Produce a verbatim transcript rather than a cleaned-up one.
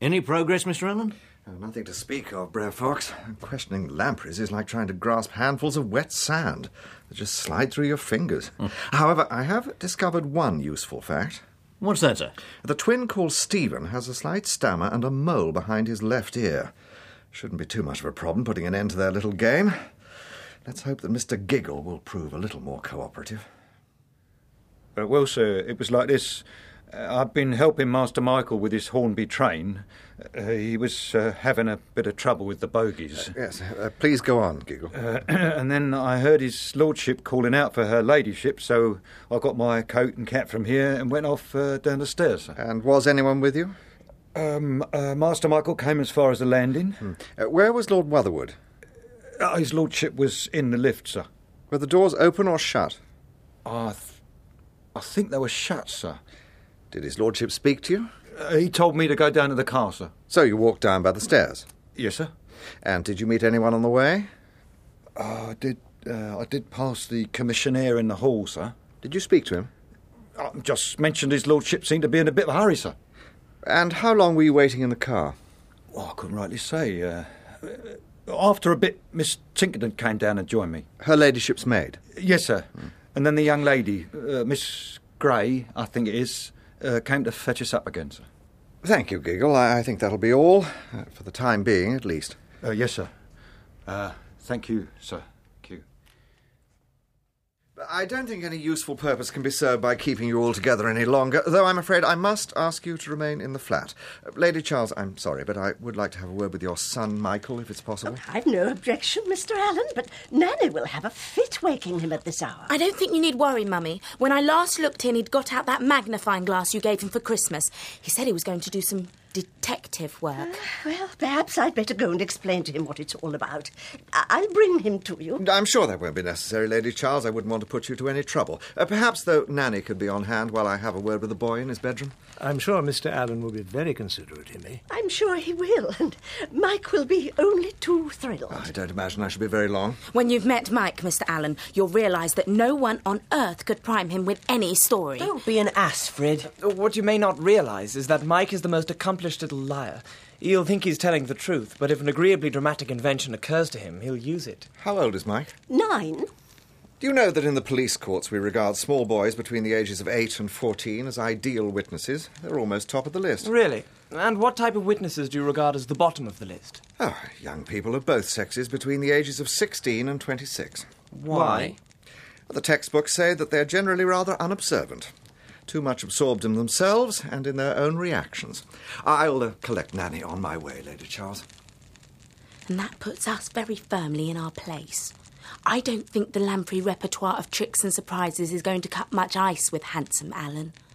Any progress, Mister Allen? Oh, nothing to speak of, Brer Fox. Questioning lampreys is like trying to grasp handfuls of wet sand that just slide through your fingers. Mm. However, I have discovered one useful fact. What's that, sir? The twin called Stephen has a slight stammer and a mole behind his left ear. Shouldn't be too much of a problem putting an end to their little game. Let's hope that Mister Giggle will prove a little more cooperative. Uh, well, sir, it was like this. Uh, I've been helping Master Michael with his Hornby train. Uh, he was uh, having a bit of trouble with the bogies. Uh, yes, uh, please go on, Giggle. Uh, and then I heard his lordship calling out for her ladyship, so I got my coat and cap from here and went off uh, down the stairs. Sir. And was anyone with you? Um, uh, Master Michael came as far as the landing. Hmm. Uh, where was Lord Wotherwood? Uh, his lordship was in the lift, sir. Were the doors open or shut? I, th- I think they were shut, sir. Did his lordship speak to you? Uh, he told me to go down to the car, sir. So you walked down by the stairs? Yes, sir. And did you meet anyone on the way? Uh, I did. Uh, I did pass the commissionaire in the hall, sir. Did you speak to him? I just mentioned his lordship seemed to be in a bit of a hurry, sir. And how long were you waiting in the car? Well, I couldn't rightly say. Uh, after a bit, Miss Tinkerton came down and joined me. Her ladyship's maid? Yes, sir. Mm. And then the young lady, uh, Miss Gray, I think it is, uh, came to fetch us up again, sir. Thank you, Giggle. I, I think that'll be all, uh, for the time being, at least. Uh, yes, sir. Uh, thank you, sir. I don't think any useful purpose can be served by keeping you all together any longer, though I'm afraid I must ask you to remain in the flat. Uh, Lady Charles, I'm sorry, but I would like to have a word with your son, Michael, if it's possible. Oh, I've no objection, Mister Allen, but Nanny will have a fit waking him at this hour. I don't think you need worry, Mummy. When I last looked in, he'd got out that magnifying glass you gave him for Christmas. He said he was going to do some detective work. Uh, well, perhaps I'd better go and explain to him what it's all about. I- I'll bring him to you. I'm sure that won't be necessary, Lady Charles. I wouldn't want to put you to any trouble. Uh, perhaps, though, Nanny could be on hand while I have a word with the boy in his bedroom. I'm sure Mister Allen will be very considerate of me. I'm sure he will, and Mike will be only too thrilled. I don't imagine I shall be very long. When you've met Mike, Mister Allen, you'll realise that no one on earth could prime him with any story. Don't be an ass, Fred. What you may not realise is that Mike is the most accomplished little liar. He'll think he's telling the truth, but if an agreeably dramatic invention occurs to him, he'll use it. How old is Mike? Nine. Do you know that in the police courts we regard small boys between the ages of eight and fourteen as ideal witnesses? They're almost top of the list. Really? And what type of witnesses do you regard as the bottom of the list? Oh, young people of both sexes between the ages of sixteen and twenty-six. Why? Well, the textbooks say that they're generally rather unobservant. Too much absorbed in themselves and in their own reactions. I'll uh, collect Nanny on my way, Lady Charles. And that puts us very firmly in our place. I don't think the lamprey repertoire of tricks and surprises is going to cut much ice with handsome Allen.